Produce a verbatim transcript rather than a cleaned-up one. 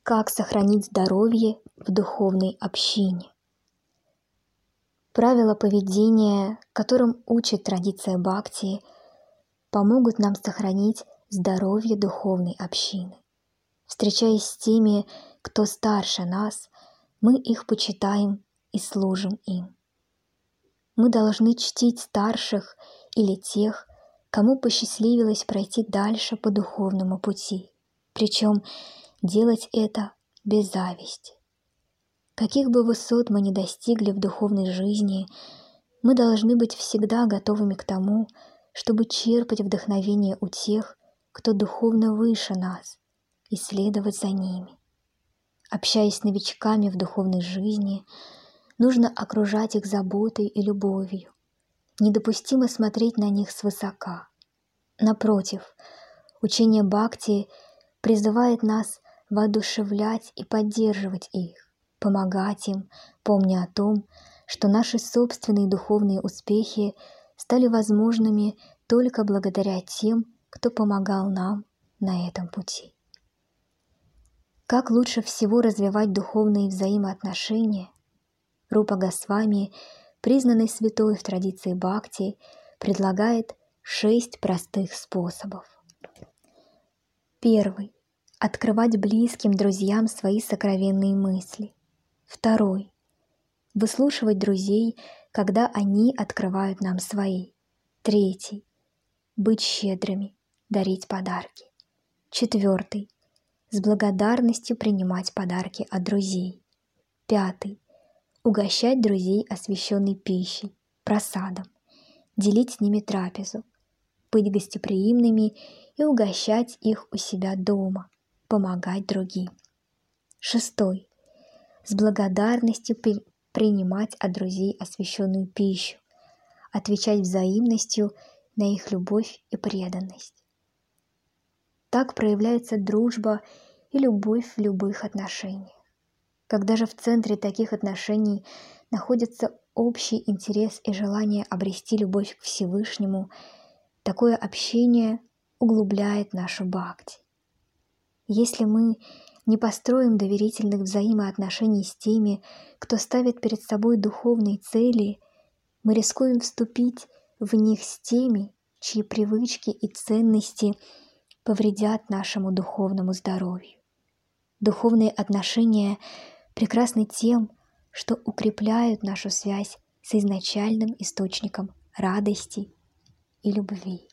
Как сохранить здоровье в духовной общине? Правила поведения, которым учит традиция Бхакти, помогут нам сохранить здоровье духовной общины. Встречаясь с теми, кто старше нас, мы их почитаем и служим им. Мы должны чтить старших или тех, кому посчастливилось пройти дальше по духовному пути, причем делать это без зависти. Каких бы высот мы ни достигли в духовной жизни, мы должны быть всегда готовыми к тому, чтобы черпать вдохновение у тех, кто духовно выше нас, и следовать за ними. Общаясь с новичками в духовной жизни, нужно окружать их заботой и любовью. Недопустимо смотреть на них свысока. Напротив, учение Бхакти призывает нас воодушевлять и поддерживать их, помогать им, помня о том, что наши собственные духовные успехи стали возможными только благодаря тем, кто помогал нам на этом пути. Как лучше всего развивать духовные взаимоотношения? Рупа Госвами, признанный святой в традиции Бхакти, предлагает шесть простых способов. Первый. Открывать близким друзьям свои сокровенные мысли. Второй. Выслушивать друзей, когда они открывают нам свои. Третий. Быть щедрыми, дарить подарки. Четвертый. С благодарностью принимать подарки от друзей. Пятый. Угощать друзей освященной пищей, прасадом, делить с ними трапезу, быть гостеприимными и угощать их у себя дома, помогать другим. Шестой. С благодарностью при- принимать от друзей освященную пищу, отвечать взаимностью на их любовь и преданность. Так проявляется дружба и любовь в любых отношениях. Когда же в центре таких отношений находится общий интерес и желание обрести любовь к Всевышнему, такое общение углубляет нашу бхакти. Если мы не построим доверительных взаимоотношений с теми, кто ставит перед собой духовные цели, мы рискуем вступить в них с теми, чьи привычки и ценности повредят нашему духовному здоровью. Духовные отношения прекрасны тем, что укрепляют нашу связь с изначальным источником радости и любви.